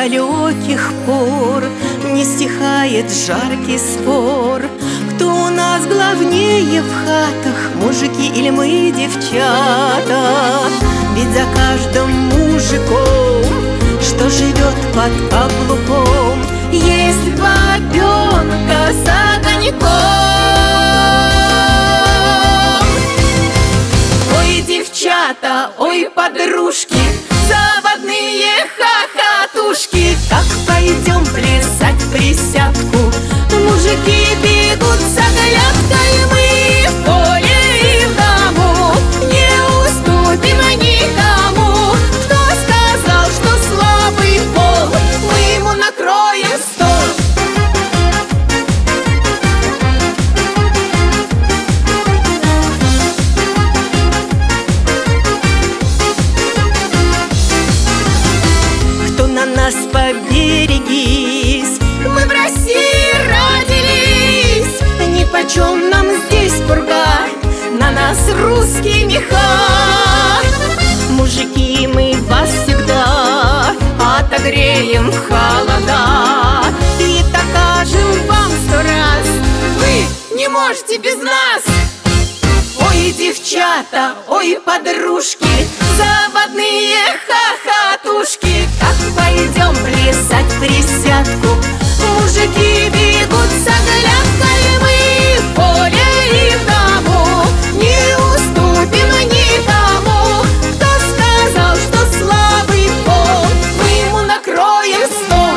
далеких пор не стихает жаркий спор, кто у нас главнее в хатах, мужики или мы, девчата. Ведь за каждым мужиком, что живет под каблуком, есть бабенка с огоньком. Ой, девчата, ой, подружки, заводные хохотушки, как пойдем плясать присядку, мужики бегут с оглядкой, мы в поле и в дому не уступим никому. Кто сказал, что слабый пол, мы ему накроем стол. Кто на нас поберегись, мы в России родились, нипочем нам здесь пурга, на нас русские меха. Мужики, мы вас всегда отогреем в холода и докажем вам 100 раз, вы не можете без нас. Ой, девчата, ой, подружки, заводные хохотушки, как пойдем плясать присядку, мужики бегут с оглядкой, мы в поле и в дому не уступим никому. Кто сказал, что слабый пол, мы ему накроем стол.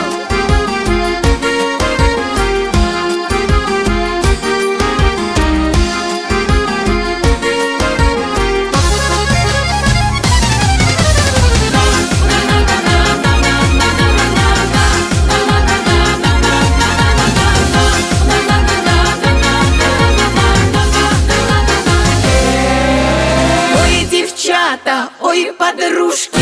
Ой, девчата, ой, подружки,